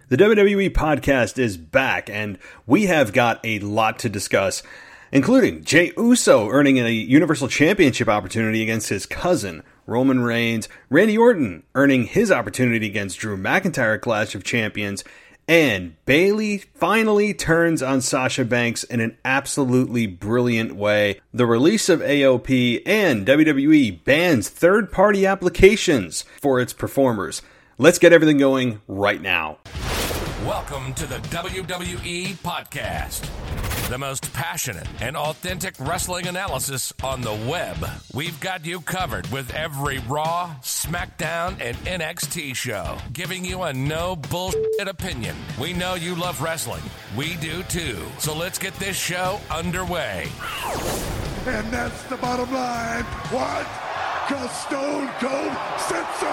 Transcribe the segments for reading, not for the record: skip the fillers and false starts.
The WWE podcast is back, and we have got a lot to discuss, including Jey Uso earning a Universal Championship opportunity against his cousin, Roman Reigns, Randy Orton earning his opportunity against Drew McIntyre at Clash of Champions, and Bayley finally turns on Sasha Banks in an absolutely brilliant way. The release of AOP, and WWE bans third-party applications for its performers. Let's get everything going right now. Welcome to the WWE Podcast, the most passionate and authentic wrestling analysis on the web. We've got you covered with every Raw, SmackDown, and NXT show, giving you a no bullshit opinion. We know you love wrestling. We do too. So let's get this show underway. And that's the bottom line. What? Because Stone Cold said so.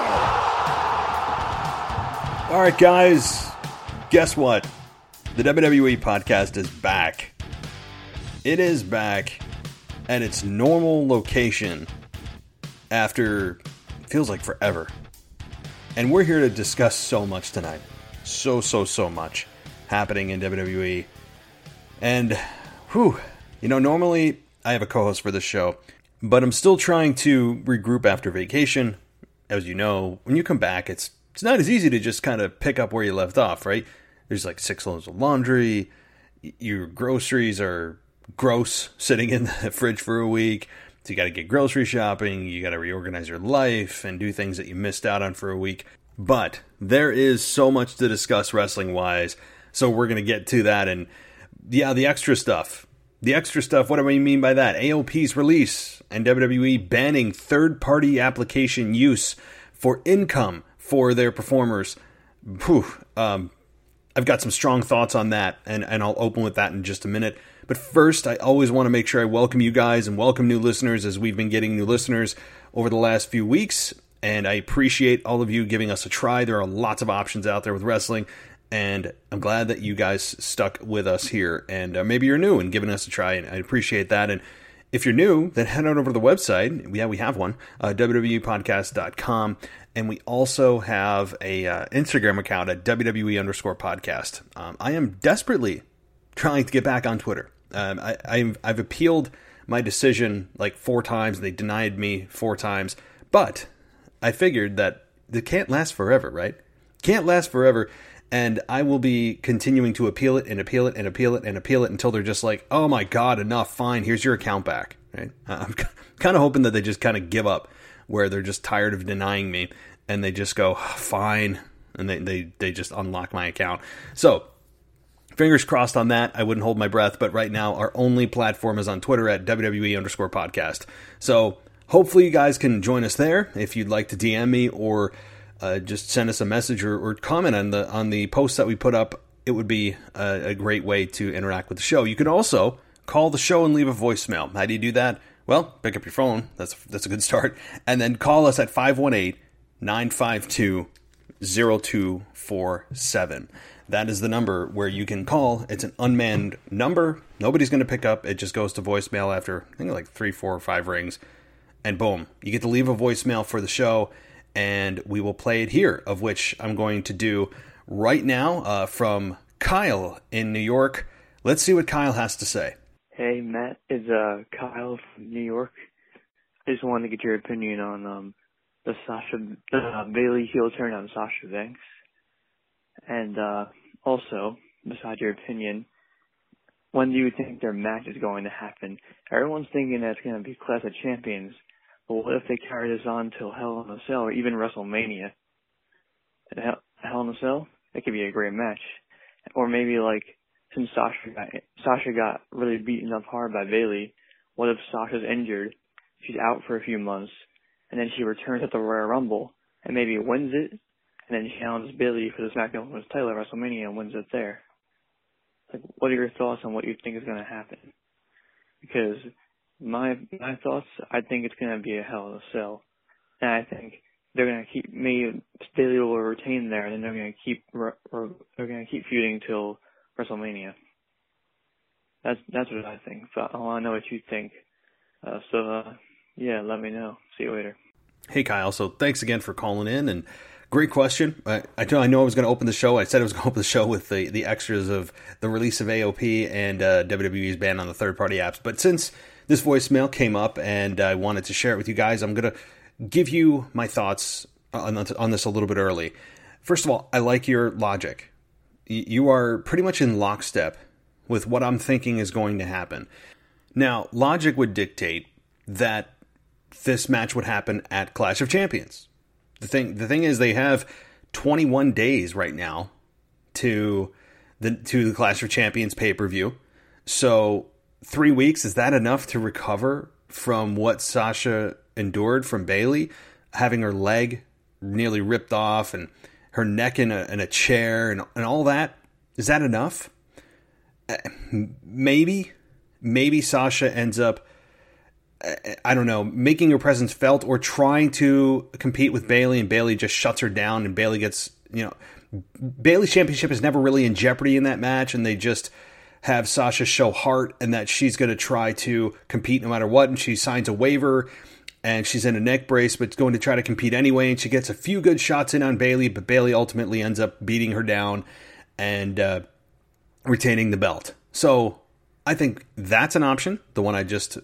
All right, guys. Guess what? The WWE podcast is back. It is back at its normal location after, feels like forever. And we're here to discuss so much tonight. So much happening in WWE. And, normally I have a co-host for this show, but I'm still trying to regroup after vacation. As you know, when you come back, it's not as easy to just kind of pick up where you left off, right? There's like 6 loads of laundry. Your groceries are gross sitting in the fridge for a week. So you got to get grocery shopping. You got to reorganize your life and do things that you missed out on for a week. But there is so much to discuss wrestling-wise. So we're going to get to that. And yeah, the extra stuff. What do I mean by that? AOP's release and WWE banning third-party application use for income for their performers. I've got some strong thoughts on that, and I'll open with that in just a minute. But first, I always want to make sure I welcome you guys and welcome new listeners, as we've been getting new listeners over the last few weeks, and I appreciate all of you giving us a try. There are lots of options out there with wrestling, and I'm glad that you guys stuck with us here, and maybe you're new and giving us a try, and I appreciate that. And if you're new, then head on over to the website. Yeah, we have one, www.podcast.com. And we also have a Instagram account at WWE_podcast. I am desperately trying to get back on Twitter. I've appealed my decision like 4 times. They denied me 4 times. But I figured that it can't last forever, right? Can't last forever. And I will be continuing to appeal it until they're just like, oh my God, enough, fine, here's your account back. Right? I'm kind of hoping that they just kind of give up, where they're just tired of denying me, and they just go, fine, and they just unlock my account. So, fingers crossed on that. I wouldn't hold my breath, but right now, our only platform is on Twitter at WWE_podcast. So, hopefully you guys can join us there. If you'd like to DM me or just send us a message or comment on the posts that we put up, it would be a great way to interact with the show. You can also call the show and leave a voicemail. How do you do that? Well, pick up your phone. That's a good start. And then call us at 518-952-0247. That is the number where you can call. It's an unmanned number. Nobody's going to pick up. It just goes to voicemail after, I think, like 3, 4, or 5 rings. And boom, you get to leave a voicemail for the show, and we will play it here, of which I'm going to do right now from Kyle in New York. Let's see what Kyle has to say. Hey, Matt, it's Kyle from New York. I just wanted to get your opinion on the Bayley heel turn on Sasha Banks. And also, besides your opinion, when do you think their match is going to happen? Everyone's thinking that it's going to be Clash of Champions, but what if they carry this on till Hell in a Cell or even WrestleMania? At Hell in a Cell, it could be a great match. Or maybe like, since Sasha got really beaten up hard by Bayley, what if Sasha's injured, she's out for a few months, and then she returns at the Royal Rumble and maybe wins it, and then challenges Bayley for the SmackDown Women's title at WrestleMania and wins it there? Like, what are your thoughts on what you think is going to happen? Because my thoughts, I think it's going to be a Hell in a Cell, and I think they're going to keep Bayley will retain there, and then they're going to keep feuding till WrestleMania. That's what I think. But I want to know what you think. Yeah, let me know. See you later. Hey, Kyle. So thanks again for calling in. And Great question. I know I was going to open the show. I said I was going to open the show with the extras of the release of AOP and WWE's ban on the third-party apps. But since this voicemail came up and I wanted to share it with you guys, I'm going to give you my thoughts on this a little bit early. First of all, I like your logic. You are pretty much in lockstep with what I'm thinking is going to happen. Now, logic would dictate that this match would happen at Clash of Champions. The thing is, they have 21 days right now to the Clash of Champions pay-per-view. So 3 weeks, is that enough to recover from what Sasha endured from Bayley, having her leg nearly ripped off and her neck in a chair and all that? Is that enough? Maybe Sasha ends up, I don't know, making her presence felt or trying to compete with Bayley, and Bayley just shuts her down, and Bayley gets, Bayley's championship is never really in jeopardy in that match, and they just have Sasha show heart and that she's going to try to compete no matter what, and she signs a waiver, and she's in a neck brace, but going to try to compete anyway, and she gets a few good shots in on Bayley, but Bayley ultimately ends up beating her down and retaining the belt. So I think that's an option, the one I just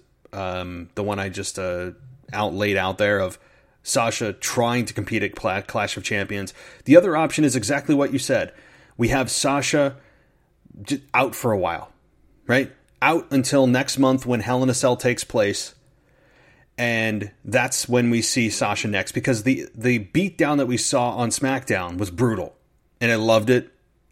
laid out there of Sasha trying to compete at Clash of Champions. The other option is exactly what you said. We have Sasha out for a while, right? Out until next month when Hell in a Cell takes place. And that's when we see Sasha next, because the beatdown that we saw on SmackDown was brutal. And I loved it.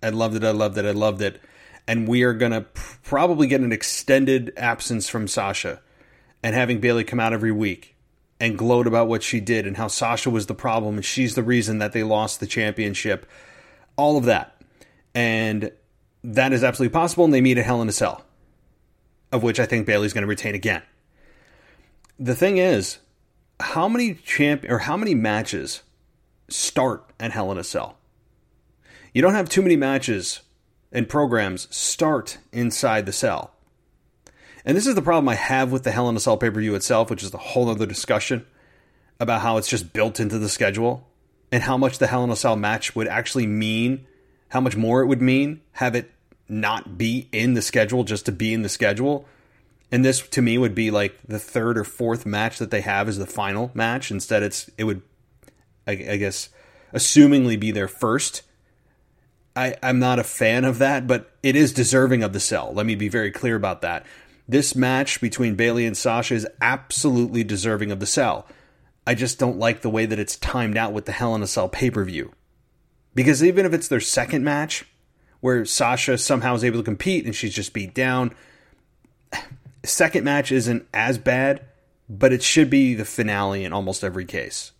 And we are going to probably get an extended absence from Sasha, and having Bayley come out every week and gloat about what she did and how Sasha was the problem and she's the reason that they lost the championship. All of that. And that is absolutely possible, and they meet at Hell in a Cell, of which I think Bayley's going to retain again. The thing is, how many matches start at Hell in a Cell? You don't have too many matches and programs start inside the cell. And this is the problem I have with the Hell in a Cell pay-per-view itself, which is a whole other discussion about how it's just built into the schedule and how much the Hell in a Cell match would actually mean, how much more it would mean, have it not be in the schedule just to be in the schedule. And this, to me, would be like the third or fourth match that they have as the final match. Instead, it would, I guess, assumingly be their first. I'm not a fan of that, but it is deserving of the cell. Let me be very clear about that. This match between Bayley and Sasha is absolutely deserving of the cell. I just don't like the way that it's timed out with the Hell in a Cell pay-per-view. Because even if it's their second match, where Sasha somehow is able to compete and she's just beat down, second match isn't as bad, but it should be the finale in almost every case.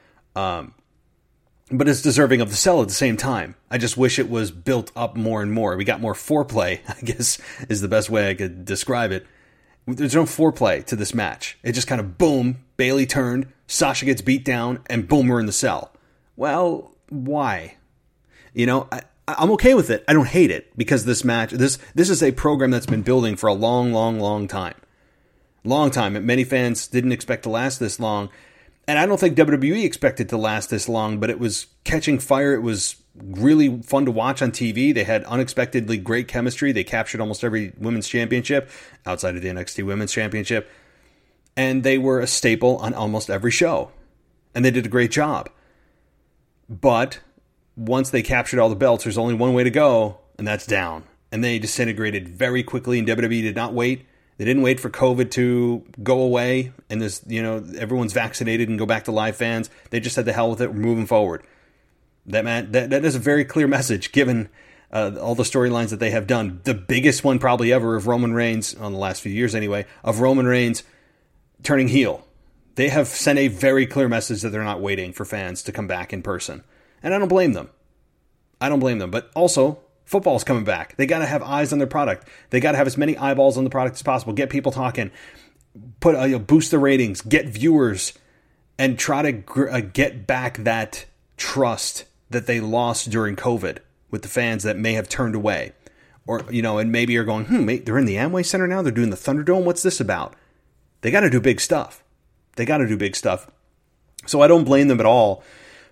But it's deserving of the cell at the same time. I just wish it was built up more and more. We got more foreplay, I guess, is the best way I could describe it. There's no foreplay to this match. It just kind of boom, Bayley turned, Sasha gets beat down, and boom, we're in the cell. Well, why? I'm okay with it. I don't hate it, because this match, this is a program that's been building for a long time. Long time. And many fans didn't expect to last this long. And I don't think WWE expected to last this long, but it was catching fire. It was really fun to watch on TV. They had unexpectedly great chemistry. They captured almost every women's championship outside of the NXT Women's Championship. And they were a staple on almost every show. And they did a great job. But once they captured all the belts, there's only one way to go, and that's down. And they disintegrated very quickly, and WWE did not wait. They didn't wait for COVID to go away and this, everyone's vaccinated and go back to live fans. They just said the hell with it. We're moving forward. That is a very clear message given all the storylines that they have done. The biggest one probably ever of Roman Reigns, on the last few years anyway, of Roman Reigns turning heel. They have sent a very clear message that they're not waiting for fans to come back in person. And I don't blame them. But also, football's coming back. They got to have eyes on their product. They got to have as many eyeballs on the product as possible. Get people talking. Boost the ratings. Get viewers. And try to get back that trust that they lost during COVID with the fans that may have turned away. Or, and maybe you're going, they're in the Amway Center now? They're doing the Thunderdome? What's this about? They got to do big stuff. So I don't blame them at all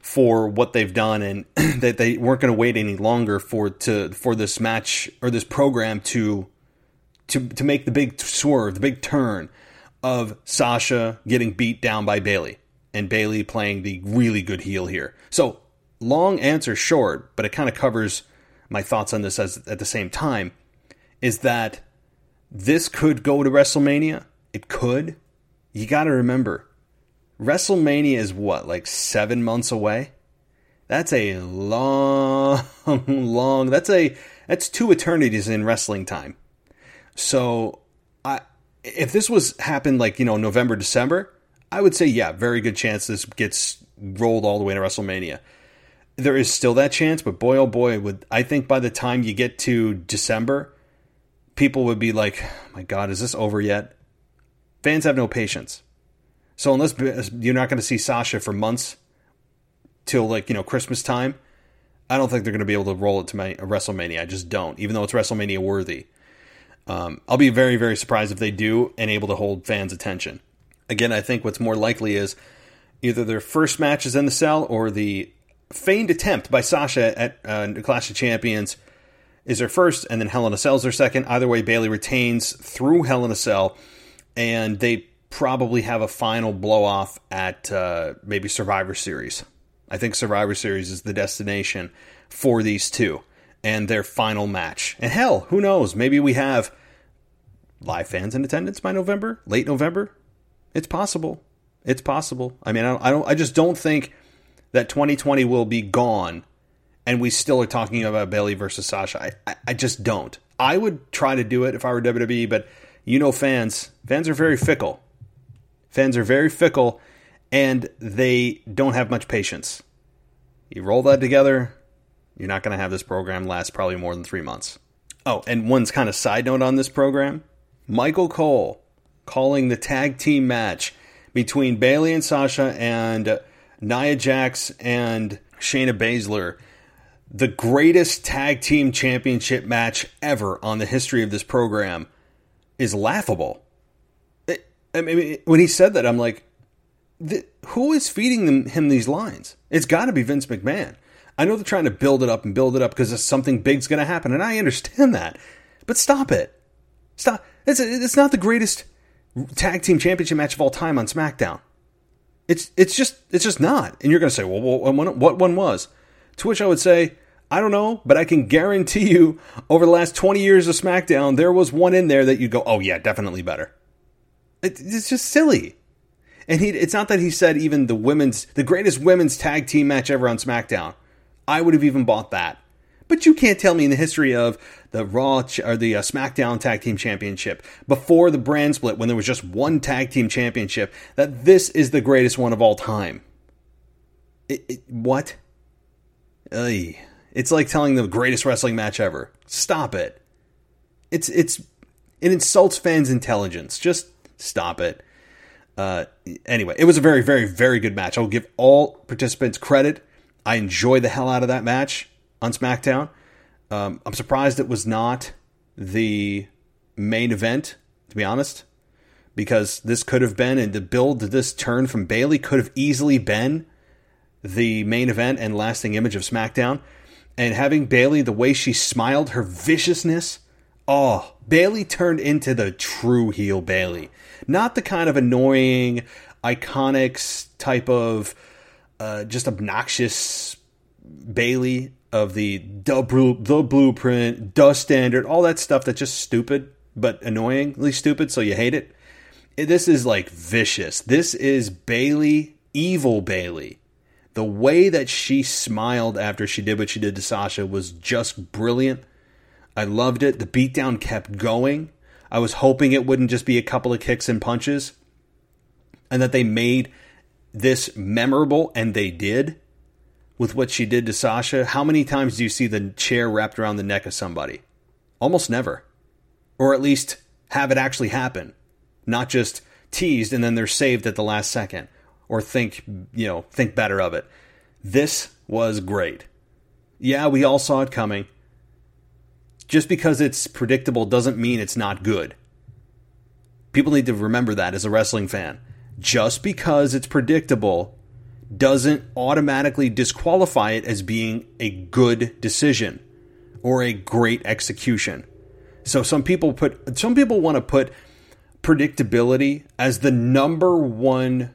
for what they've done, and that they weren't going to wait any longer for this match or this program to make the big swerve, the big turn of Sasha getting beat down by Bayley and Bayley playing the really good heel here. So long answer short, but it kind of covers my thoughts on this at the same time, is that this could go to WrestleMania. It could. You got to remember, WrestleMania is what, like 7 months away? That's a long, that's 2 eternities in wrestling time. So if this happened like, November, December, I would say, yeah, very good chance this gets rolled all the way to WrestleMania. There is still that chance, but boy, oh boy, I think by the time you get to December, people would be like, oh my God, is this over yet? Fans have no patience. So unless you're not going to see Sasha for months till Christmas time, I don't think they're going to be able to roll it to WrestleMania. I just don't, even though it's WrestleMania worthy. I'll be very, very surprised if they do and able to hold fans' attention. Again, I think what's more likely is either their first match is in the cell or the feigned attempt by Sasha at the Clash of Champions is their first, and then Hell in a Cell is their second. Either way, Bayley retains through Hell in a Cell, and they probably have a final blow-off at maybe Survivor Series. I think Survivor Series is the destination for these two and their final match. And hell, who knows? Maybe we have live fans in attendance by November, late November. It's possible. It's possible. I mean, I just don't think that 2020 will be gone and we still are talking about Bayley versus Sasha. I just don't. I would try to do it if I were WWE, but fans are very fickle. Fans are very fickle, and they don't have much patience. You roll that together, you're not going to have this program last probably more than 3 months. Oh, and one kind of side note on this program, Michael Cole calling the tag team match between Bayley and Sasha and Nia Jax and Shayna Baszler, the greatest tag team championship match ever on the history of this program, is laughable. I mean, when he said that, I'm like, who is feeding him these lines? It's got to be Vince McMahon. I know they're trying to build it up because something big's going to happen, and I understand that. But stop it. Stop. It's not the greatest tag team championship match of all time on SmackDown. It's just not. And you're going to say, well, what one was? To which I would say, I don't know, but I can guarantee you over the last 20 years of SmackDown, there was one in there that you go, oh yeah, definitely better. It's just silly. And it's not that he said even the greatest women's tag team match ever on SmackDown. I would have even bought that. But you can't tell me in the history of the Raw or the SmackDown Tag Team Championship, before the brand split, when there was just one Tag Team Championship, that this is the greatest one of all time. What? It's like telling the greatest wrestling match ever. Stop it. It insults fans' intelligence. Just stop it. Anyway, it was a very, very, very good match. I will give all participants credit. I enjoyed the hell out of that match on SmackDown. I'm surprised it was not the main event, to be honest, because this could have been, and the build to this turn from Bayley could have easily been the main event and lasting image of SmackDown. And having Bayley, the way she smiled, her viciousness, Bayley turned into the true heel Bayley. Not the kind of annoying, iconic type of just obnoxious Bayley of the blueprint, the standard, all that stuff that's just stupid, but annoyingly stupid, so you hate it. This is like vicious. This is Bayley, evil Bayley. The way that she smiled after she did what she did to Sasha was just brilliant. I loved it. The beatdown kept going. I was hoping it wouldn't just be a couple of kicks and punches, and that they made this memorable, and they did, with what she did to Sasha. How many times do you see the chair wrapped around the neck of somebody? Almost never. Or at least have it actually happen. Not just teased and then they're saved at the last second. Or think better of it. This was great. Yeah, we all saw it coming. Just because it's predictable doesn't mean it's not good. People need to remember that as a wrestling fan. Just because it's predictable doesn't automatically disqualify it as being a good decision or a great execution. So some people want to put predictability as the number one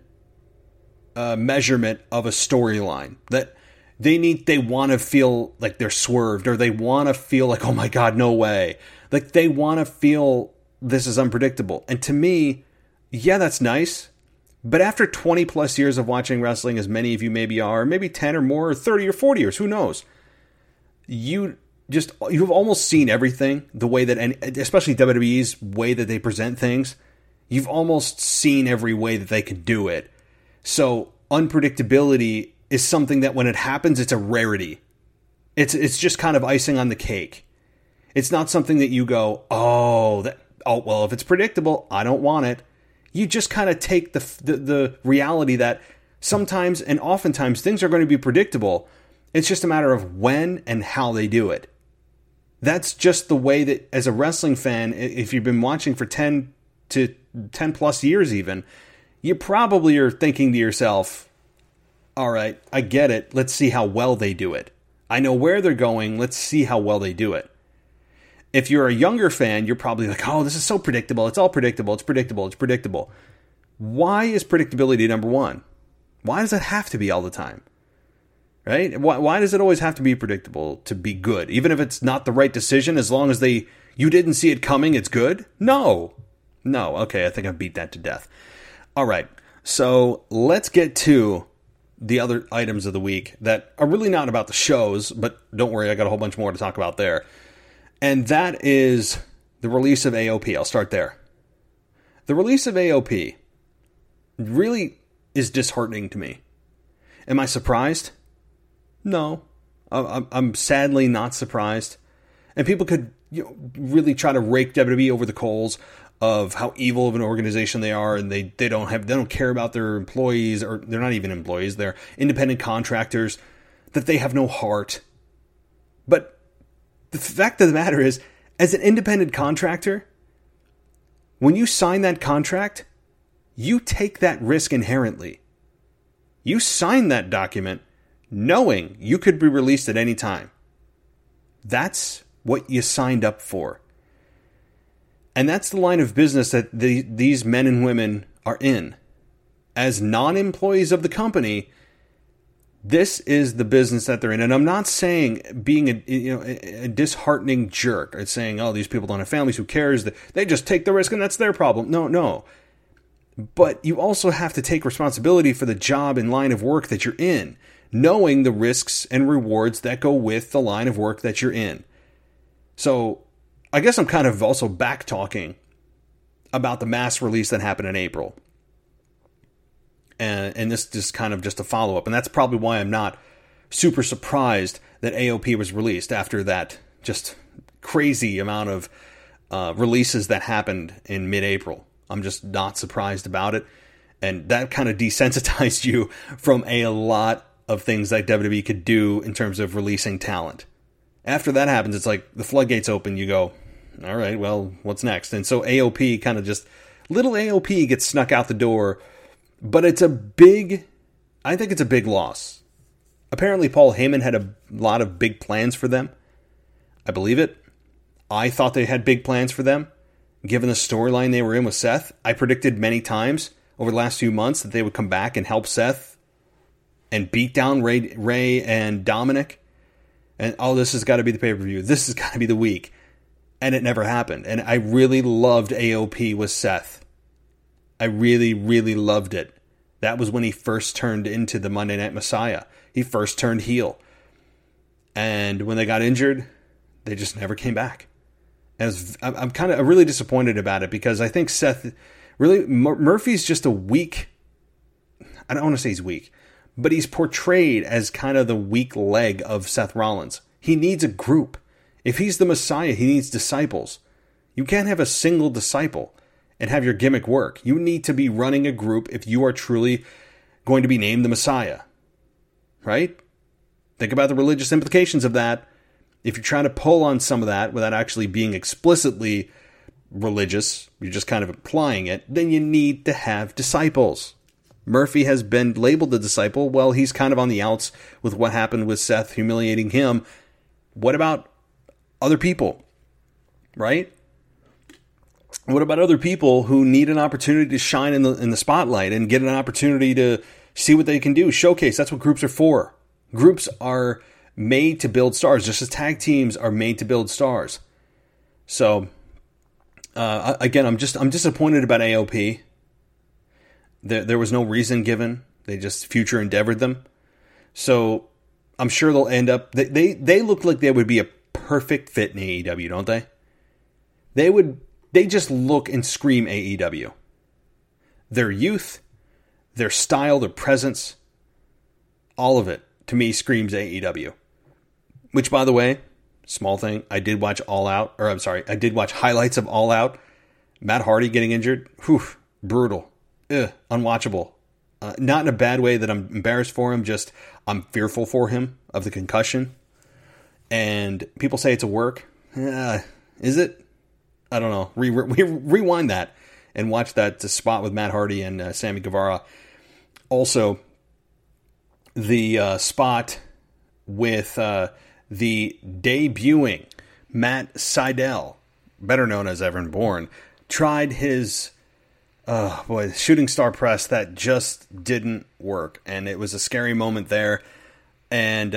measurement of a storyline, that they want to feel like they're swerved, or they want to feel like, oh my God, no way. Like they want to feel this is unpredictable. And to me, yeah, that's nice. But after 20 plus years of watching wrestling, as many of you maybe are, maybe 10 or more, or 30 or 40 years, who knows? You've almost seen everything, the way that, and especially WWE's way that they present things. You've almost seen every way that they could do it. So unpredictability is something that when it happens, it's a rarity. It's just kind of icing on the cake. It's not something that you go, well, if it's predictable, I don't want it. You just kind of take the reality that sometimes and oftentimes things are going to be predictable. It's just a matter of when and how they do it. That's just the way that, as a wrestling fan, if you've been watching for 10 plus years even, you probably are thinking to yourself, all right, I get it. Let's see how well they do it. I know where they're going. Let's see how well they do it. If you're a younger fan, you're probably like, oh, this is so predictable. It's all predictable. It's predictable. It's predictable. Why is predictability number one? Why does it have to be all the time? Right? Why does it always have to be predictable to be good? Even if it's not the right decision, as long as you didn't see it coming, it's good? No. Okay, I think I beat that to death. All right, so let's get to the other items of the week that are really not about the shows, but don't worry, I got a whole bunch more to talk about there. And that is the release of AOP. I'll start there. The release of AOP really is disheartening to me. Am I surprised? No. I'm sadly not surprised. And people could really try to rake WWE over the coals of how evil of an organization they are, and they don't care about their employees, or they're not even employees, they're independent contractors, that they have no heart. But the fact of the matter is, as an independent contractor, when you sign that contract, you take that risk inherently. You sign that document knowing you could be released at any time. That's what you signed up for. And that's the line of business that these men and women are in. As non-employees of the company, this is the business that they're in. And I'm not saying being a disheartening jerk. It's saying, oh, these people don't have families, who cares? They just take the risk and that's their problem. No. But you also have to take responsibility for the job and line of work that you're in, knowing the risks and rewards that go with the line of work that you're in. So I guess I'm kind of also back talking about the mass release that happened in April. And this is kind of just a follow-up. And that's probably why I'm not super surprised that AOP was released after that just crazy amount of releases that happened in mid-April. I'm just not surprised about it. And that kind of desensitized you from a lot of things that WWE could do in terms of releasing talent. After that happens, it's like the floodgates open. You go, all right, well, what's next? And so AOP kind of just, little AOP gets snuck out the door. But I think it's a big loss. Apparently Paul Heyman had a lot of big plans for them. I believe it. I thought they had big plans for them. Given the storyline they were in with Seth, I predicted many times over the last few months that they would come back and help Seth and beat down Ray and Dominic. And, this has got to be the pay-per-view. This has got to be the week. And it never happened. And I really loved AOP with Seth. I really, really loved it. That was when he first turned into the Monday Night Messiah. He first turned heel. And when they got injured, they just never came back. And I'm really disappointed about it, because I think Seth, really, Murphy's just a weak, I don't want to say he's weak, but he's portrayed as kind of the weak leg of Seth Rollins. He needs a group. If he's the Messiah, he needs disciples. You can't have a single disciple and have your gimmick work. You need to be running a group if you are truly going to be named the Messiah. Right? Think about the religious implications of that. If you're trying to pull on some of that without actually being explicitly religious, you're just kind of implying it, then you need to have disciples. Murphy has been labeled the disciple. Well, he's kind of on the outs with what happened with Seth humiliating him. What about other people, right? What about other people who need an opportunity to shine in the spotlight and get an opportunity to see what they can do, showcase? That's what groups are for. Groups are made to build stars, just as tag teams are made to build stars. So, again, I'm disappointed about AOP. There was no reason given. They just future endeavored them. So I'm sure they'll end up. They look like they would be a perfect fit in AEW, don't they? They just look and scream AEW. Their youth, their style, their presence, all of it to me screams AEW. Which, by the way, small thing, I did watch I did watch highlights of All Out. Matt Hardy getting injured, brutal. Unwatchable. Not in a bad way that I'm embarrassed for him, just I'm fearful for him of the concussion. And people say it's a work. Is it? I don't know. Rewind that and watch that spot with Matt Hardy and Sammy Guevara. Also, the spot with the debuting Matt Sydal, better known as Evan Bourne, tried his shooting star press that just didn't work, and it was a scary moment there, and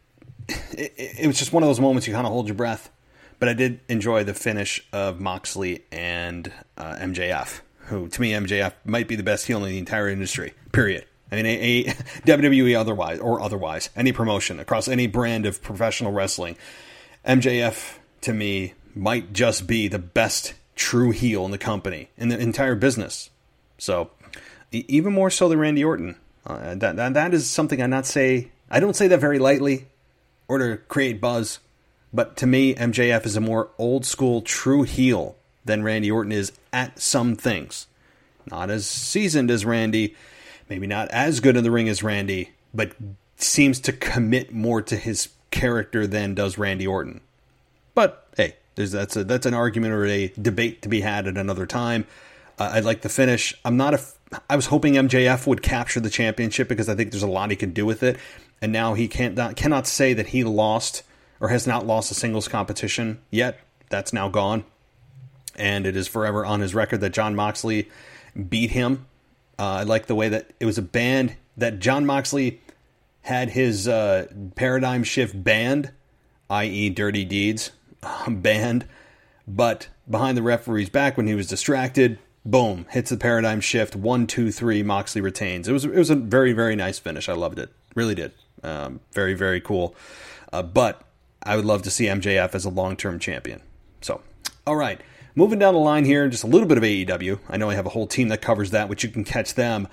it was just one of those moments you kind of hold your breath. But I did enjoy the finish of Moxley and MJF, who to me MJF might be the best heel in the entire industry. Period. I mean, WWE otherwise, any promotion across any brand of professional wrestling, MJF to me might just be the best true heel in the company, in the entire business. So, even more so than Randy Orton. That is something I don't say that very lightly or to create buzz, but to me, MJF is a more old school true heel than Randy Orton is at some things. Not as seasoned as Randy, maybe not as good in the ring as Randy, but seems to commit more to his character than does Randy Orton. But hey, that's an argument or a debate to be had at another time. I like the finish. I was hoping MJF would capture the championship because I think there's a lot he can do with it. And now he cannot say that he lost or has not lost a singles competition yet. That's now gone. And it is forever on his record that Jon Moxley beat him. I like the way that it was a band that Jon Moxley had his paradigm shift banned, i.e. Dirty Deeds, banned, but behind the referee's back when he was distracted, boom, hits the paradigm shift, 1, 2, 3, Moxley retains. It was a very, very nice finish. I loved it. Really did. Very, very cool. But I would love to see MJF as a long-term champion. So, all right. Moving down the line here, just a little bit of AEW. I know I have a whole team that covers that, which you can catch them,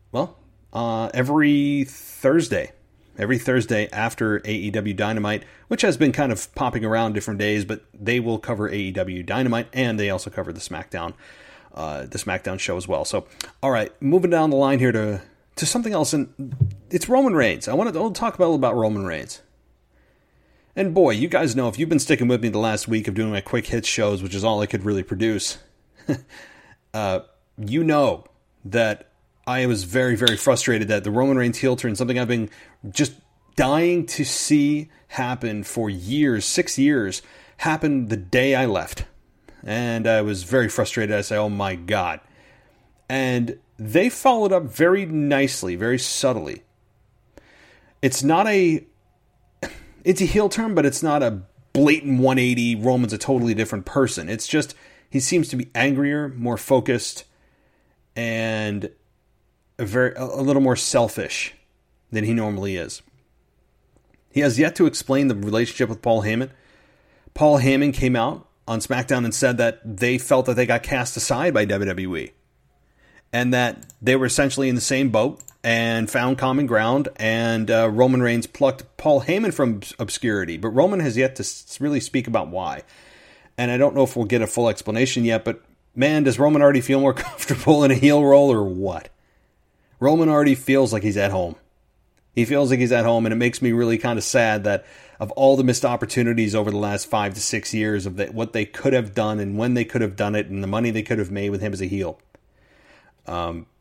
every Thursday. Every Thursday after AEW Dynamite, which has been kind of popping around different days, but they will cover AEW Dynamite, and they also cover the SmackDown show as well. So, all right, moving down the line here to something else, and it's Roman Reigns. I want to talk a little about Roman Reigns. And boy, you guys know, if you've been sticking with me the last week of doing my quick hits shows, which is all I could really produce, you know that I was very, very frustrated that the Roman Reigns heel turn, something I've been just dying to see happen for years, 6 years, happened the day I left. And I was very frustrated. I say, oh my God. And they followed up very nicely, very subtly. It's a heel turn, but it's not a blatant 180, Roman's a totally different person. It's just, he seems to be angrier, more focused, and a little more selfish than he normally is. He has yet to explain the relationship with Paul Heyman. Paul Heyman came out on SmackDown and said that they felt that they got cast aside by WWE. And that they were essentially in the same boat and found common ground, and Roman Reigns plucked Paul Heyman from obscurity. But Roman has yet to really speak about why. And I don't know if we'll get a full explanation yet, but man, does Roman already feel more comfortable in a heel role or what? Roman already feels like he's at home. He feels like he's at home, and it makes me really kind of sad that of all the missed opportunities over the last 5 to 6 years of what they could have done and when they could have done it and the money they could have made with him as a heel.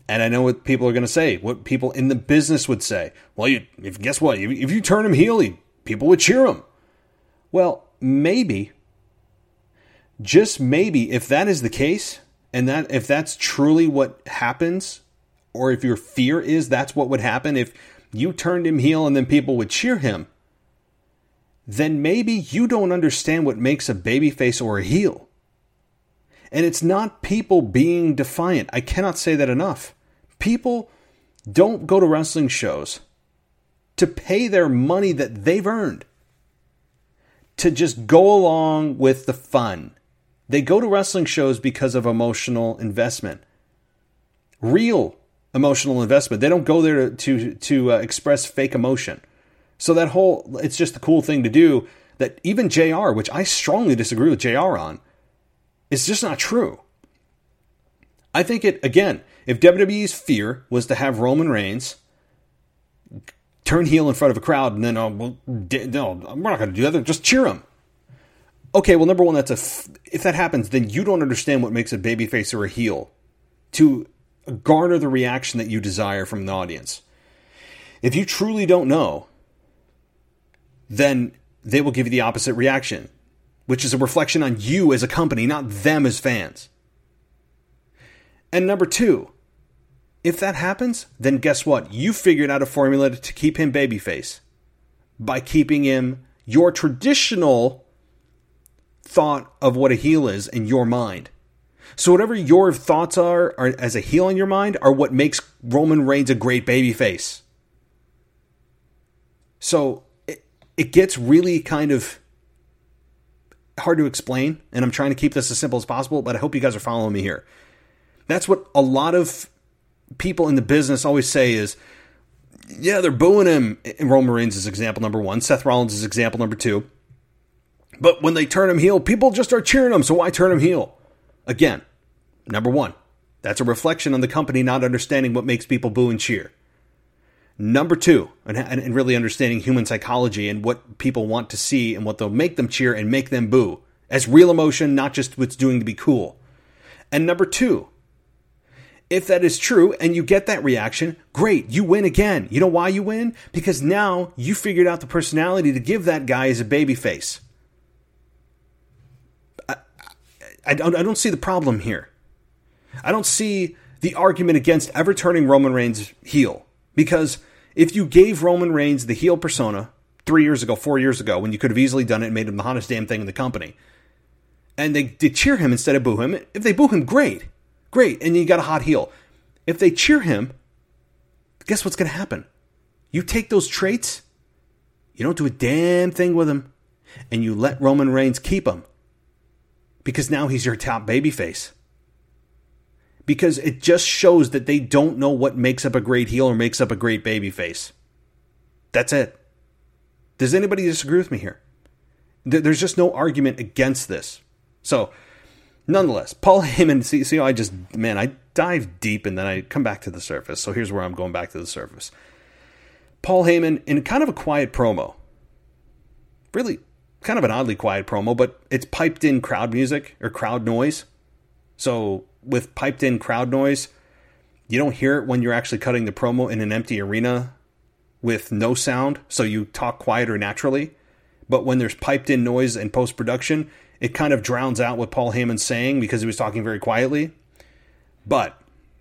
And I know what people are going to say, what people in the business would say. Well, guess what? If you turn him heel, people would cheer him. Well, maybe, just maybe, if that is the case, and that if that's truly what happens, or if your fear is that's what would happen, if you turned him heel and then people would cheer him, then maybe you don't understand what makes a babyface or a heel. And it's not people being defiant. I cannot say that enough. People don't go to wrestling shows to pay their money that they've earned, to just go along with the fun. They go to wrestling shows because of emotional investment. Real emotional investment. They don't go there to express fake emotion. So that it's just a cool thing to do that even JR, which I strongly disagree with JR on, it's just not true. I think if WWE's fear was to have Roman Reigns turn heel in front of a crowd and then, no, we're not going to do that, just cheer him. Okay, well, number one, if that happens, then you don't understand what makes a babyface or a heel to garner the reaction that you desire from the audience. If you truly don't know, then they will give you the opposite reaction, which is a reflection on you as a company, not them as fans. And number two, if that happens, then guess what? You figured out a formula to keep him babyface by keeping him your traditional thought of what a heel is in your mind. So whatever your thoughts are as a heel in your mind are what makes Roman Reigns a great babyface. So it gets really kind of hard to explain, and I'm trying to keep this as simple as possible, but I hope you guys are following me here. That's what a lot of people in the business always say is, yeah, they're booing him. And Roman Reigns is example number one. Seth Rollins is example number two. But when they turn him heel, people just start cheering him, so why turn him heel? Again, number one, that's a reflection on the company not understanding what makes people boo and cheer. Number two, and really understanding human psychology and what people want to see and what they'll make them cheer and make them boo as real emotion, not just what's doing to be cool. And number two, if that is true and you get that reaction, great, you win again. You know why you win? Because now you figured out the personality to give that guy as a babyface. I don't see the problem here. I don't see the argument against ever turning Roman Reigns heel. Because if you gave Roman Reigns the heel persona 3 years ago, 4 years ago, when you could have easily done it and made him the hottest damn thing in the company, and they cheer him instead of boo him, if they boo him, great, and you got a hot heel. If they cheer him, guess what's going to happen? You take those traits, you don't do a damn thing with them, and you let Roman Reigns keep them. Because now he's your top babyface. Because it just shows that they don't know what makes up a great heel or makes up a great babyface. That's it. Does anybody disagree with me here? There's just no argument against this. So, nonetheless, Paul Heyman, see how I dive deep and then I come back to the surface. So here's where I'm going back to the surface. Paul Heyman, in kind of a quiet promo, really kind of an oddly quiet promo, but it's piped in crowd music or crowd noise. So with piped in crowd noise, you don't hear it when you're actually cutting the promo in an empty arena with no sound, so you talk quieter naturally. But when there's piped in noise in post-production, it kind of drowns out what Paul Heyman's saying because he was talking very quietly. But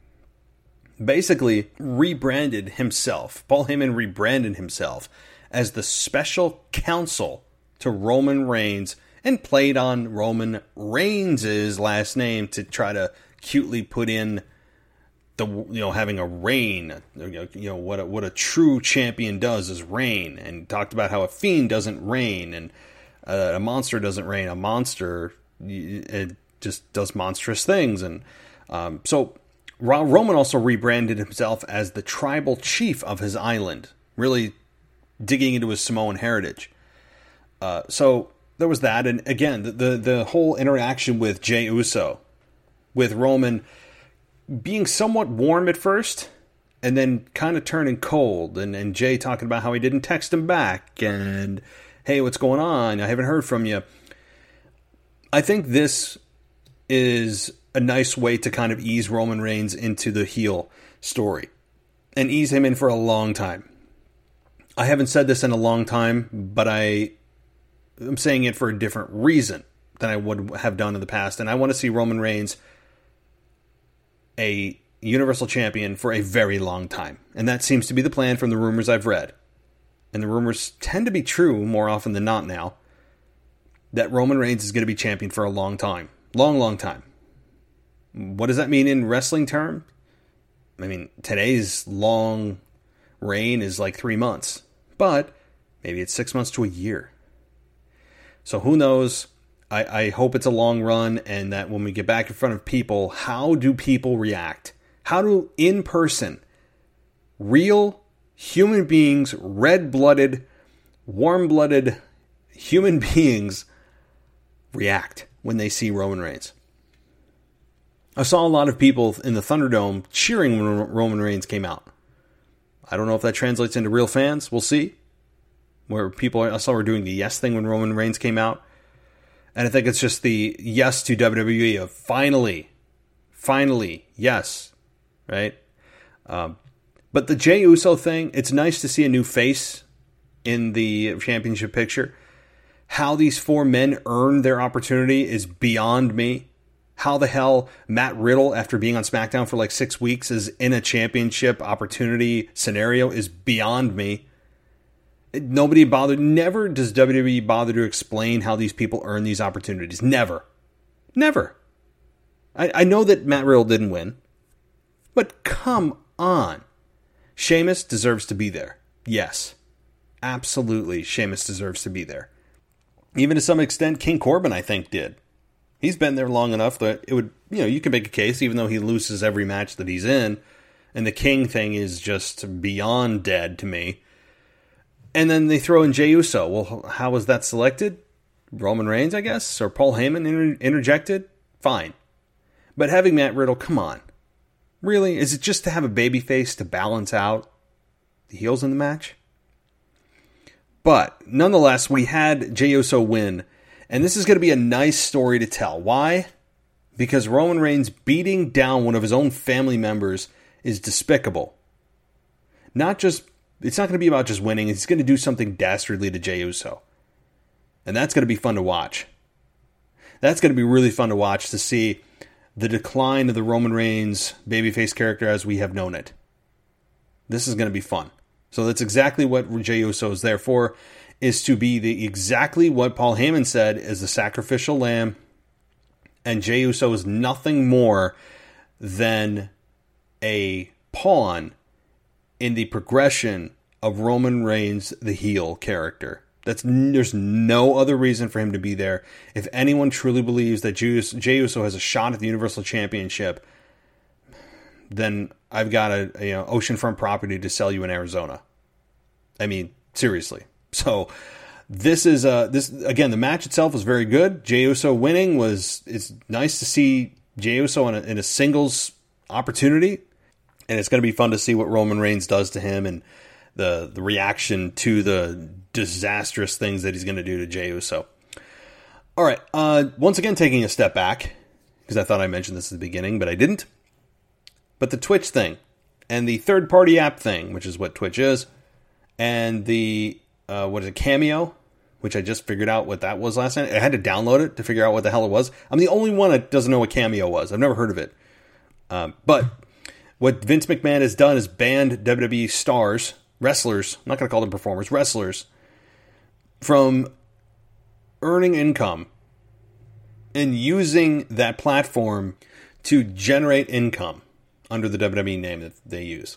basically rebranded himself. Paul Heyman rebranded himself as the special counsel to Roman Reigns and played on Roman Reigns' last name to try to cutely put in the having a reign. What a true champion does is reign, and talked about how a fiend doesn't reign and a monster doesn't reign. A monster it just does monstrous things, and so Roman also rebranded himself as the tribal chief of his island, really digging into his Samoan heritage. So there was that, and again, the whole interaction with Jey Uso, with Roman being somewhat warm at first, and then kind of turning cold, and Jey talking about how he didn't text him back, and, hey, what's going on? I haven't heard from you. I think this is a nice way to kind of ease Roman Reigns into the heel. story and ease him in for a long time. I haven't said this in a long time, but I'm saying it for a different reason than I would have done in the past. And I want to see Roman Reigns a Universal Champion for a very long time. And that seems to be the plan from the rumors I've read. And the rumors tend to be true more often than not now, that Roman Reigns is going to be champion for a long time. Long, long time. What does that mean in wrestling terms? I mean, today's long reign is like 3 months. But maybe it's 6 months to a year. So who knows? I hope it's a long run, and that when we get back in front of people, how do people react? How do, in person, real human beings, red-blooded, warm-blooded human beings react when they see Roman Reigns? I saw a lot of people in the Thunderdome cheering when Roman Reigns came out. I don't know if that translates into real fans. We'll see. Where people, I saw were doing the yes thing when Roman Reigns came out. And I think it's just the yes to WWE of finally, yes, right? But the Jey Uso thing, it's nice to see a new face in the championship picture. How these 4 men earned their opportunity is beyond me. How the hell Matt Riddle, after being on SmackDown for like 6 weeks, is in a championship opportunity scenario is beyond me. Nobody bothered. Never does WWE bother to explain how these people earn these opportunities. Never. I know that Matt Riddle didn't win, but come on. Sheamus deserves to be there. Yes. Absolutely, Sheamus deserves to be there. Even to some extent, King Corbin, I think, did. He's been there long enough that it would, you can make a case, even though he loses every match that he's in, and the King thing is just beyond dead to me. And then they throw in Jey Uso. Well, how was that selected? Roman Reigns, I guess? Or Paul Heyman interjected? Fine. But having Matt Riddle, come on. Really? Is it just to have a babyface to balance out the heels in the match? But, nonetheless, we had Jey Uso win. And this is going to be a nice story to tell. Why? Because Roman Reigns beating down one of his own family members is despicable. It's not going to be about just winning. It's going to do something dastardly to Jey Uso. And that's going to be fun to watch. That's going to be really fun to watch, to see the decline of the Roman Reigns babyface character as we have known it. This is going to be fun. So that's exactly what Jey Uso is there for, is to be exactly what Paul Heyman said is the sacrificial lamb. And Jey Uso is nothing more than a pawn in the progression of Roman Reigns, the heel character. There's no other reason for him to be there. If anyone truly believes that Jey Uso has a shot at the Universal Championship, then I've got a oceanfront property to sell you in Arizona. I mean, seriously. So this is again, the match itself was very good. Jey Uso winning it's nice to see Jey Uso in a singles opportunity. And it's going to be fun to see what Roman Reigns does to him and the reaction to the disastrous things that he's going to do to Jey Uso. All right. Once again, taking a step back, because I thought I mentioned this at the beginning, but I didn't. But the Twitch thing and the third-party app thing, which is what Twitch is, and the, Cameo, which I just figured out what that was last night. I had to download it to figure out what the hell it was. I'm the only one that doesn't know what Cameo was. I've never heard of it. But what Vince McMahon has done is banned WWE stars, wrestlers, I'm not going to call them performers, wrestlers, from earning income and using that platform to generate income under the WWE name that they use.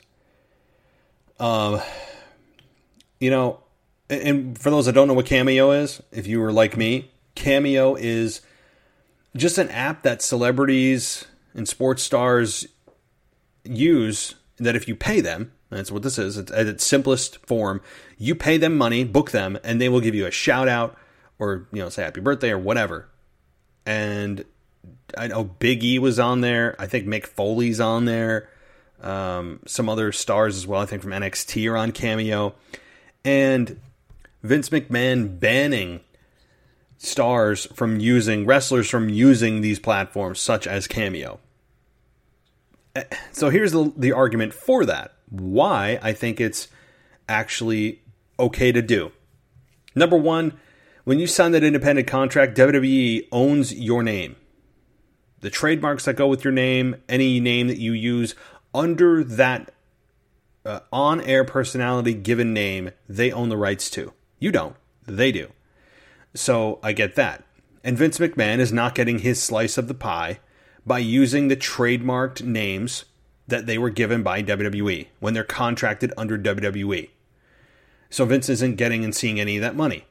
And for those that don't know what Cameo is, if you were like me, Cameo is just an app that celebrities and sports stars use, that if you pay them, that's what this is, it's at its simplest form, you pay them money, book them, and they will give you a shout out or, say happy birthday or whatever. And I know Big E was on there. I think Mick Foley's on there. Some other stars as well, I think from NXT are on Cameo. And Vince McMahon banning wrestlers from using these platforms such as Cameo. So here's the argument for that. Why I think it's actually okay to do. Number one, when you sign that independent contract, WWE owns your name. The trademarks that go with your name, any name that you use under that on-air personality given name, they own the rights to. You don't. They do. So I get that. And Vince McMahon is not getting his slice of the pie by using the trademarked names that they were given by WWE when they're contracted under WWE. So Vince isn't getting and seeing any of that money.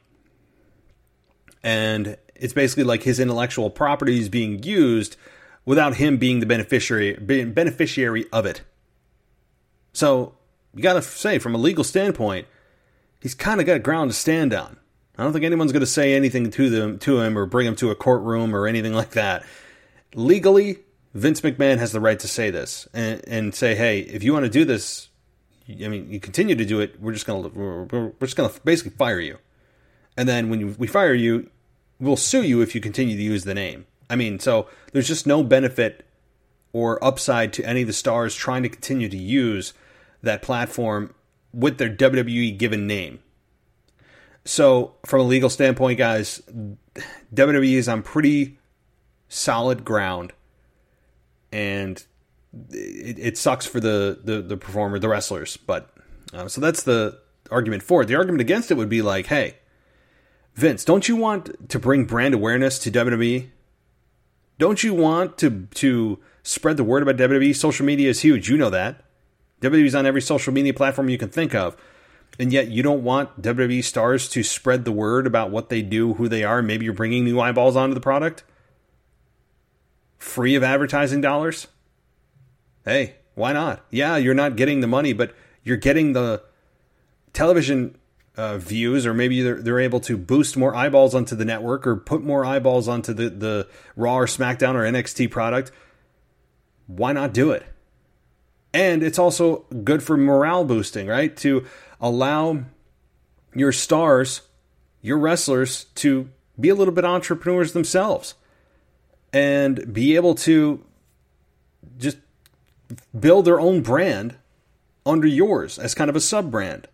And it's basically like his intellectual property is being used without him being the beneficiary of it. So you got to say, from a legal standpoint, he's kind of got ground to stand on. I don't think anyone's going to say anything to him or bring him to a courtroom or anything like that. Legally, Vince McMahon has the right to say this and say, hey, if you want to do this, I mean, you continue to do it, we're just going to basically fire you. And then when we fire you, we'll sue you if you continue to use the name. I mean, so there's just no benefit or upside to any of the stars trying to continue to use that platform with their WWE given name. So from a legal standpoint, guys, WWE is on pretty solid ground, and it sucks for the performer, the wrestlers. But so that's the argument for it. The argument against it would be like, hey, Vince, don't you want to bring brand awareness to WWE? Don't you want to spread the word about WWE? Social media is huge. You know that. WWE's on every social media platform you can think of. And yet you don't want WWE stars to spread the word about what they do, who they are. Maybe you're bringing new eyeballs onto the product. Free of advertising dollars. Hey, why not? Yeah, you're not getting the money, but you're getting the television views, or maybe they're able to boost more eyeballs onto the network or put more eyeballs onto the Raw or SmackDown or NXT product. Why not do it? And it's also good for morale boosting, right? To allow your stars, your wrestlers, to be a little bit entrepreneurs themselves and be able to just build their own brand under yours as kind of a sub-brand.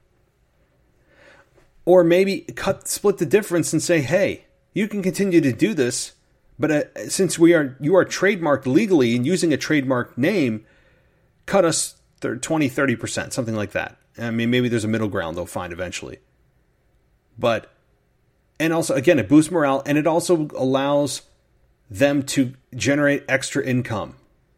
Or maybe split the difference and say, hey, you can continue to do this, but since you are trademarked legally and using a trademarked name, cut us 20, 30%, something like that. I mean, maybe there's a middle ground they'll find eventually. But, and also, again, it boosts morale, and it also allows them to generate extra income.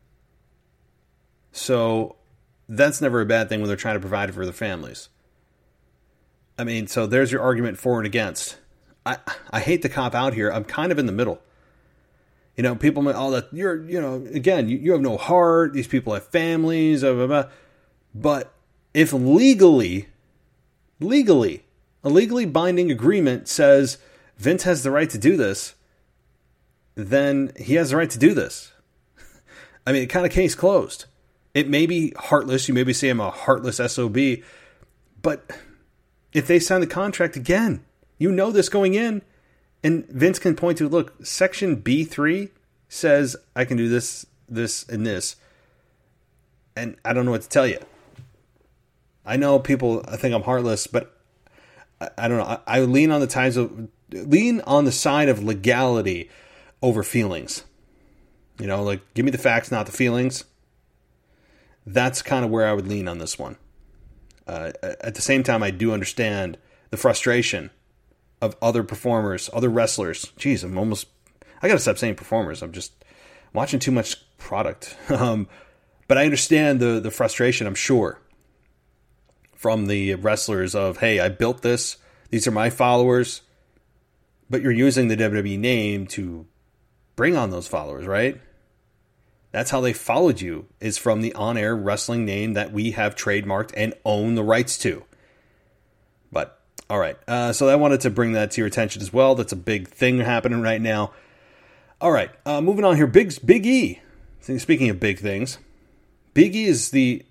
So that's never a bad thing when they're trying to provide for their families. I mean, so there's your argument for and against. I hate to cop out here. I'm kind of in the middle. You know, people may, again, you have no heart. These people have families, blah, blah, blah. But if a legally binding agreement says Vince has the right to do this, then he has the right to do this. I mean, kind of case closed. It may be heartless. You maybe say I'm a heartless SOB, but if they sign the contract again, you know this going in, and Vince can point to, look, section B3 says I can do this, this, and this. And I don't know what to tell you. I know people think I'm heartless, but I don't know. I lean on the side of legality over feelings. You know, like, give me the facts, not the feelings. That's kind of where I would lean on this one. At the same time, I do understand the frustration of other performers, other wrestlers. Jeez, I gotta stop saying performers. I'm just watching too much product. But I understand the frustration, I'm sure, from the wrestlers of, hey, I built this. These are my followers. But you're using the WWE name to bring on those followers, right? That's how they followed you, is from the on-air wrestling name that we have trademarked and own the rights to. But, all right. So I wanted to bring that to your attention as well. That's a big thing happening right now. All right. Moving on here. Big E. Speaking of big things, Big E is the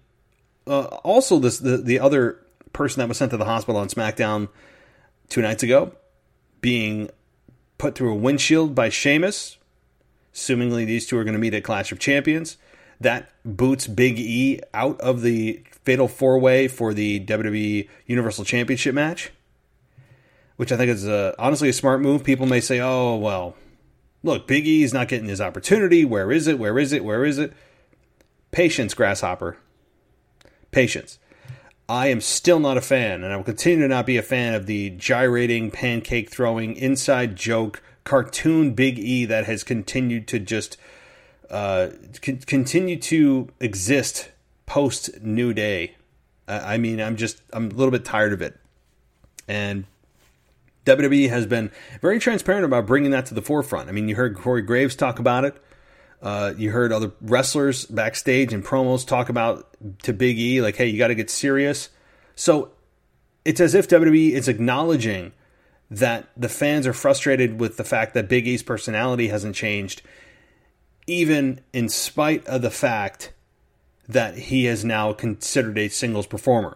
other person that was sent to the hospital on SmackDown 2 nights ago, being put through a windshield by Sheamus. Assumingly these two are going to meet at Clash of Champions. that boots Big E out of the Fatal 4-Way for the WWE Universal Championship match, which I think is honestly a smart move. People may say, oh, well, look, Big E is not getting his opportunity. Where is it? Where is it? Where is it? Patience, Grasshopper. Patience. I am still not a fan, and I will continue to not be a fan of the gyrating, pancake-throwing, inside joke, cartoon Big E that has continued to just continue to exist post New Day. I mean, I'm a little bit tired of it. And WWE has been very transparent about bringing that to the forefront. I mean, you heard Corey Graves talk about it. You heard other wrestlers backstage and promos talk about to Big E, like, hey, you got to get serious. So it's as if WWE is acknowledging that the fans are frustrated with the fact that Big E's personality hasn't changed, even in spite of the fact that he is now considered a singles performer.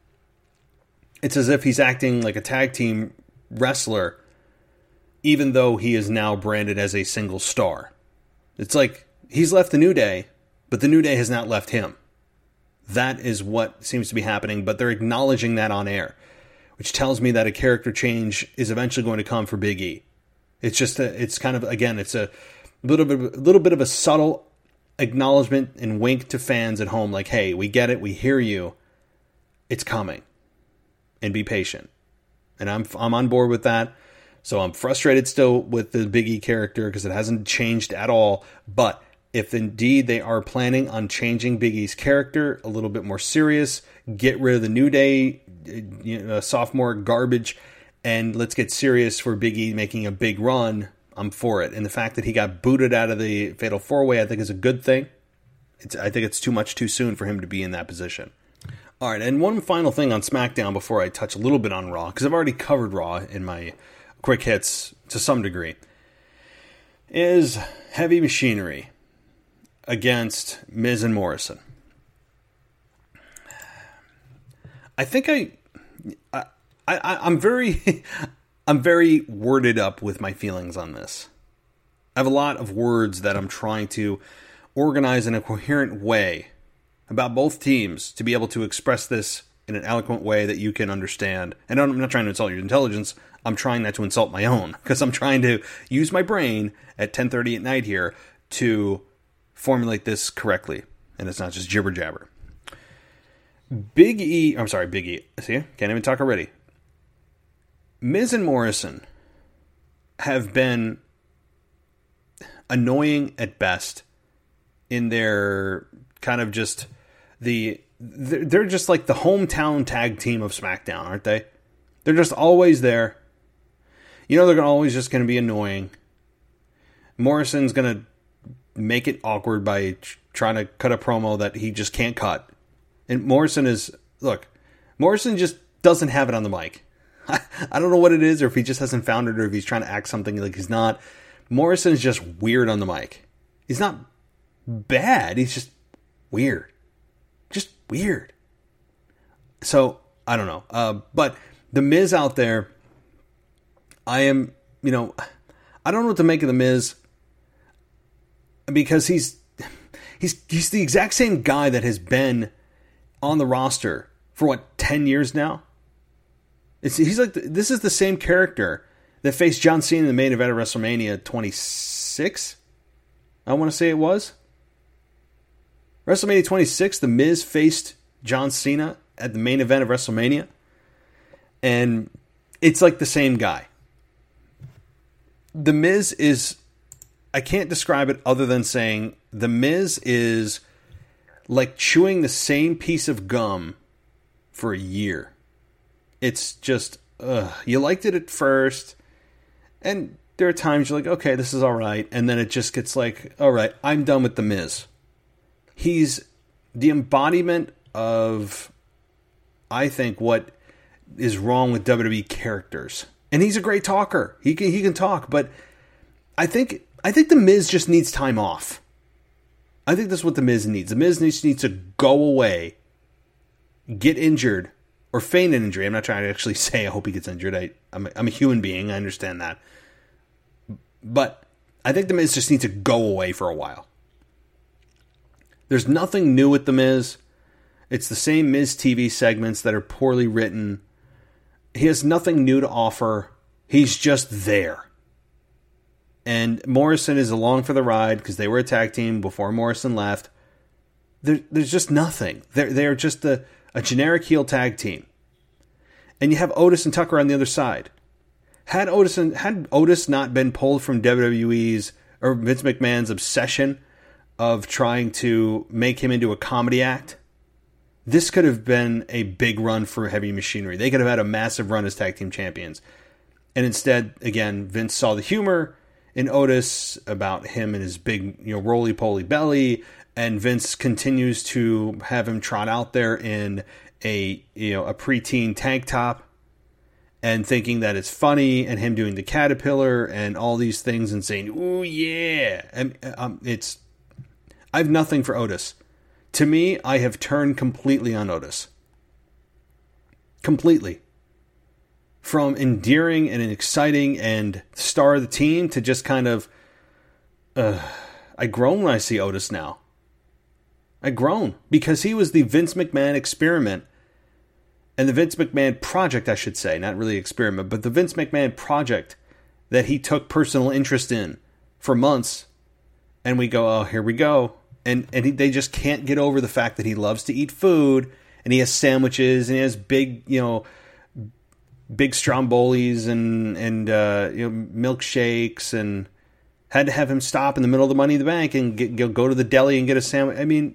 It's as if he's acting like a tag team wrestler, even though he is now branded as a single star. It's like he's left the New Day, but the New Day has not left him. That is what seems to be happening, but they're acknowledging that on air, which tells me that a character change is eventually going to come for Big E. It's just it's kind of, again, it's a little bit of a subtle acknowledgement and wink to fans at home, like, hey, we get it, we hear you, it's coming, and be patient. And I'm on board with that. So I'm frustrated still with the Big E character because it hasn't changed at all. But if indeed they are planning on changing Big E's character a little bit more serious, get rid of the New Day, sophomore garbage, and let's get serious for Big E making a big run, I'm for it. And the fact that he got booted out of the Fatal 4-Way, I think, is a good thing. I think it's too much too soon for him to be in that position. All right, and one final thing on SmackDown before I touch a little bit on Raw, because I've already covered Raw in my quick hits to some degree, is Heavy Machinery against Miz and Morrison. I think I'm very I'm very worded up with my feelings on this. I have a lot of words that I'm trying to organize in a coherent way about both teams to be able to express this in an eloquent way that you can understand. And I'm not trying to insult your intelligence. I'm trying not to insult my own, because I'm trying to use my brain at 10:30 at night here to formulate this correctly. And it's not just jibber jabber. Big E. See, can't even talk already. Miz and Morrison have been annoying at best in their kind of just they're just like the hometown tag team of SmackDown, aren't they? They're just always there. You know, they're always just going to be annoying. Morrison's going to make it awkward by trying to cut a promo that he just can't cut. And Morrison just doesn't have it on the mic. I don't know what it is, or if he just hasn't found it, or if he's trying to act something like he's not. Morrison is just weird on the mic. He's not bad. He's just weird. Just weird. So, I don't know. But the Miz out there, I don't know what to make of the Miz, because he's the exact same guy that has been on the roster for 10 years now. He's like, this is the same character that faced John Cena in the main event of WrestleMania 26. I want to say it was WrestleMania 26. The Miz faced John Cena at the main event of WrestleMania, and it's like the same guy. The Miz is, I can't describe it other than saying the Miz is like chewing the same piece of gum for a year. It's just, you liked it at first, and there are times you're like, okay, this is all right, and then it just gets like, all right, I'm done with the Miz. He's the embodiment of, I think, what is wrong with WWE characters. And he's a great talker. He can talk, but I think the Miz just needs time off. I think that's what the Miz needs. The Miz needs to go away, get injured, or feign an injury. I'm not trying to actually say I hope he gets injured. I'm a human being. I understand that. But I think the Miz just needs to go away for a while. There's nothing new with The Miz. It's the same Miz TV segments that are poorly written. He has nothing new to offer. He's just there. And Morrison is along for the ride because they were a tag team before Morrison left. There's just nothing. They're just a generic heel tag team. And you have Otis and Tucker on the other side. Had Otis not been pulled from WWE's or Vince McMahon's obsession of trying to make him into a comedy act, this could have been a big run for Heavy Machinery. They could have had a massive run as tag team champions. And instead, again, Vince saw the humor in Otis about him and his big, roly-poly belly, and Vince continues to have him trot out there in a preteen tank top and thinking that it's funny, and him doing the caterpillar and all these things and saying, "Ooh, yeah." And I have nothing for Otis. To me, I have turned completely on Otis. Completely. From endearing and exciting and star of the team to just kind of... I groan when I see Otis now. I groan. Because he was the Vince McMahon experiment. And the Vince McMahon project, I should say. Not really experiment, but the Vince McMahon project that he took personal interest in for months. And we go, oh, here we go. And they just can't get over the fact that he loves to eat food, and he has sandwiches, and he has big strombolis and milkshakes, and had to have him stop in the middle of the Money in the Bank and go to the deli and get a sandwich. I mean,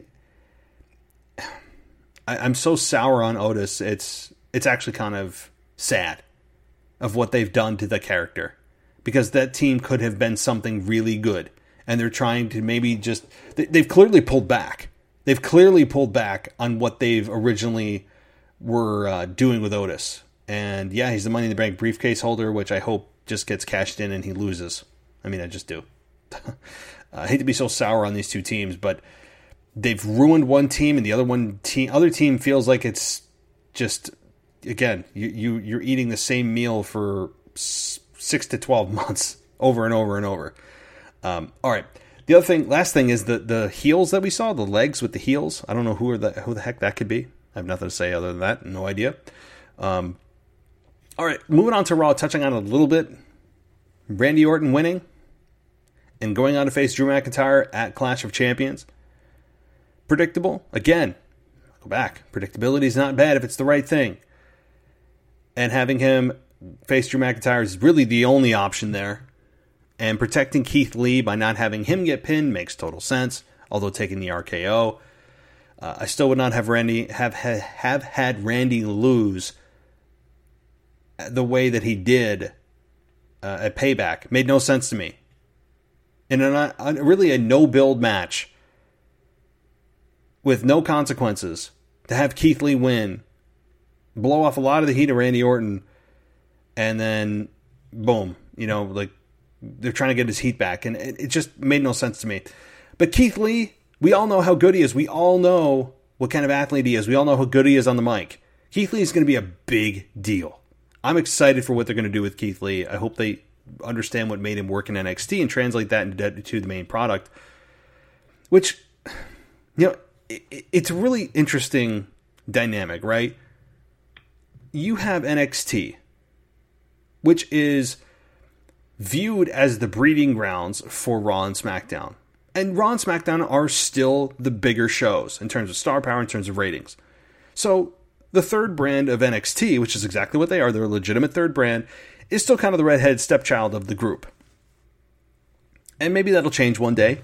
I'm so sour on Otis. It's actually kind of sad of what they've done to the character, because that team could have been something really good. And they're trying to maybe just... They've clearly pulled back. They've clearly pulled back on what they've originally were doing with Otis. And yeah, he's the Money in the Bank briefcase holder, which I hope just gets cashed in and he loses. I mean, I just do. I hate to be so sour on these two teams, but they've ruined one team, and the other team feels like it's just... Again, you're eating the same meal for 6 to 12 months over and over and over. All right. Last thing is the heels that we saw, the legs with the heels. I don't know who the heck that could be. I have nothing to say other than that. No idea. All right. Moving on to Raw, touching on it a little bit. Randy Orton winning and going on to face Drew McIntyre at Clash of Champions. Predictable. Again, go back. Predictability is not bad if it's the right thing. And having him face Drew McIntyre is really the only option there. And protecting Keith Lee by not having him get pinned makes total sense, although taking the RKO. I still would not have had Randy lose the way that he did at Payback. Made no sense to me. In really a no-build match with no consequences, to have Keith Lee win, blow off a lot of the heat of Randy Orton, and then boom, they're trying to get his heat back, and it just made no sense to me. But Keith Lee, we all know how good he is. We all know what kind of athlete he is. We all know how good he is on the mic. Keith Lee is going to be a big deal. I'm excited for what they're going to do with Keith Lee. I hope they understand what made him work in NXT and translate that into the main product. Which, it's a really interesting dynamic, right? You have NXT, which is viewed as the breeding grounds for Raw and SmackDown. And Raw and SmackDown are still the bigger shows in terms of star power, in terms of ratings. So the third brand of NXT, which is exactly what they are, they're a legitimate third brand, is still kind of the redhead stepchild of the group. And maybe that'll change one day.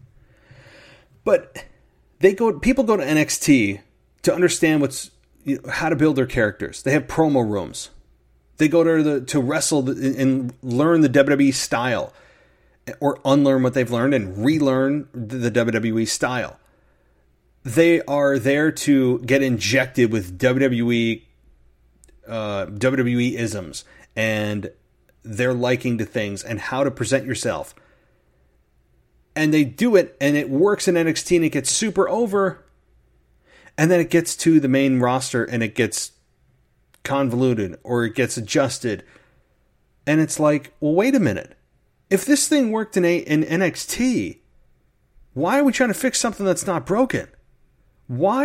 But people go to NXT to understand how to build their characters. They have promo rooms. They go to wrestle and learn the WWE style, or unlearn what they've learned and relearn the WWE style. They are there to get injected with WWE isms and their liking to things and how to present yourself. And they do it, and it works in NXT, and it gets super over. And then it gets to the main roster, and it gets convoluted, or it gets adjusted, and it's like, well, wait a minute. If this thing worked in NXT, Why are we trying to fix something that's not broken? Why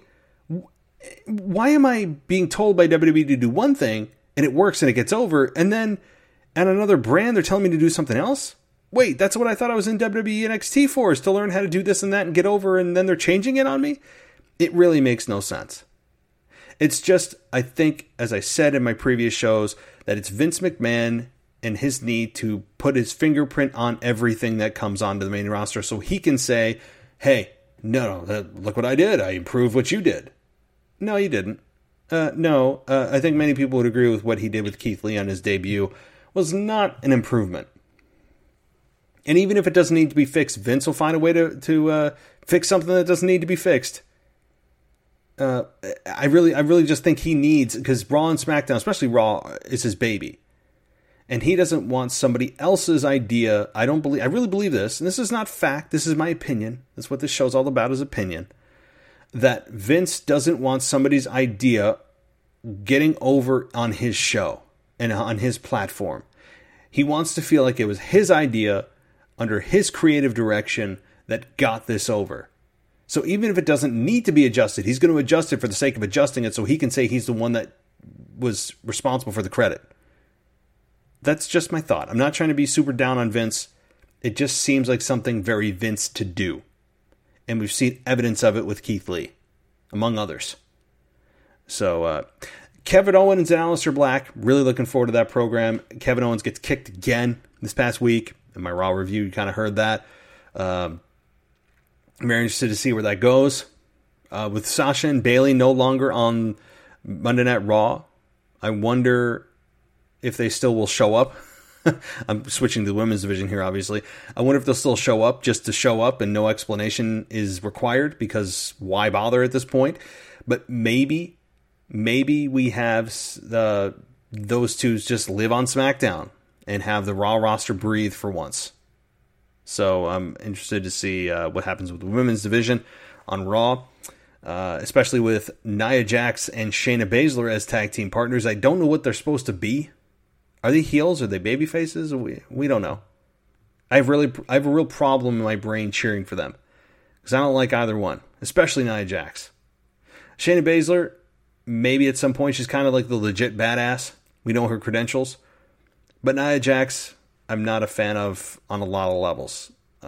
am I being told by WWE to do one thing and it works and it gets over, and then at another brand they're telling me to do something else? Wait, that's what I thought I was in WWE NXT for, is to learn how to do this and that and get over, and then they're changing it on me? It really makes no sense. It's just, I think, as I said in my previous shows, that it's Vince McMahon and his need to put his fingerprint on everything that comes onto the main roster so he can say, hey, no, look what I did. I improved what you did. No, you didn't. I think many people would agree with what he did with Keith Lee on his debut was not an improvement. And even if it doesn't need to be fixed, Vince will find a way to fix something that doesn't need to be fixed. I really just think he needs, because Raw and SmackDown, especially Raw, is his baby. And he doesn't want somebody else's idea. I really believe this, and this is not fact, this is my opinion. That's what this show's all about, is opinion. That Vince doesn't want somebody's idea getting over on his show and on his platform. He wants to feel like it was his idea under his creative direction that got this over. So even if it doesn't need to be adjusted, he's going to adjust it for the sake of adjusting it so he can say he's the one that was responsible for the credit. That's just my thought. I'm not trying to be super down on Vince. It just seems like something very Vince to do. And we've seen evidence of it with Keith Lee, among others. So, Kevin Owens and Aleister Black, really looking forward to that program. Kevin Owens gets kicked again this past week. In my Raw review, you kind of heard that. I'm very interested to see where that goes. With Sasha and Bayley no longer on Monday Night Raw, I wonder if they still will show up. I'm switching to the women's division here, obviously. I wonder if they'll still show up just to show up and no explanation is required, because why bother at this point? But maybe we have those two just live on SmackDown and have the Raw roster breathe for once. So I'm interested to see what happens with the women's division on Raw, especially with Nia Jax and Shayna Baszler as tag team partners. I don't know what they're supposed to be. Are they heels? Are they baby faces? We don't know. I have a real problem in my brain cheering for them, because I don't like either one, especially Nia Jax. Shayna Baszler, maybe at some point she's kind of like the legit badass. We know her credentials. But Nia Jax, I'm not a fan of on a lot of levels.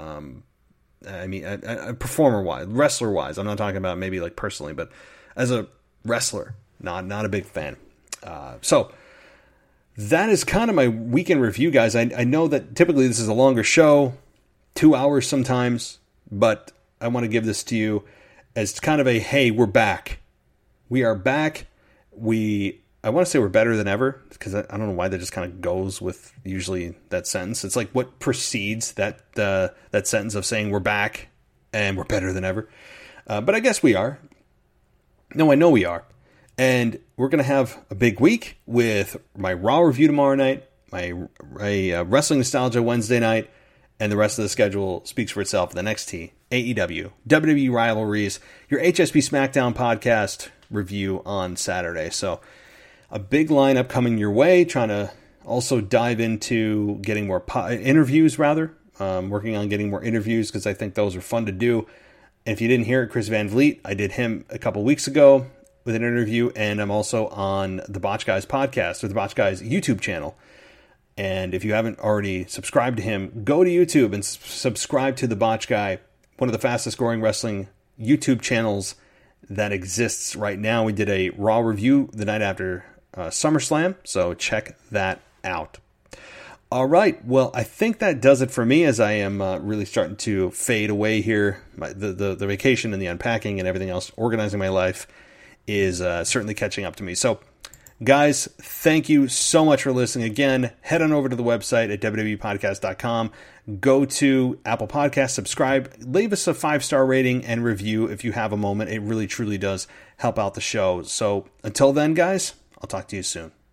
Performer-wise, wrestler-wise. I'm not talking about maybe like personally, but as a wrestler, not a big fan. So that is kind of my weekend review, guys. I know that typically this is a longer show, 2 hours sometimes, but I want to give this to you as kind of a, hey, we're back. We are back. I want to say we're better than ever, because I don't know why that just kind of goes with usually that sentence. It's like what precedes that sentence of saying we're back and we're better than ever. But I guess we are. No, I know we are. And we're going to have a big week with my Raw review tomorrow night, my Wrestling Nostalgia Wednesday night, and the rest of the schedule speaks for itself. The NXT, AEW, WWE Rivalries, your HSP SmackDown podcast review on Saturday. So a big lineup coming your way, trying to also dive into getting more interviews, working on getting more interviews, because I think those are fun to do. And if you didn't hear it, Chris Van Vliet, I did him a couple weeks ago with an interview, and I'm also on the Botch Guys podcast, or the Botch Guys YouTube channel. And if you haven't already subscribed to him, go to YouTube and subscribe to the Botch Guy, one of the fastest growing wrestling YouTube channels that exists right now. We did a Raw review the night after SummerSlam, so check that out. All right, well, I think that does it for me, as I am really starting to fade away here. The vacation and the unpacking and everything else, organizing my life, is certainly catching up to me. So, guys, thank you so much for listening. Again, head on over to the website at www.podcast.com. Go to Apple Podcasts, subscribe, leave us a 5-star rating and review if you have a moment. It really, truly does help out the show. So, until then, guys, I'll talk to you soon.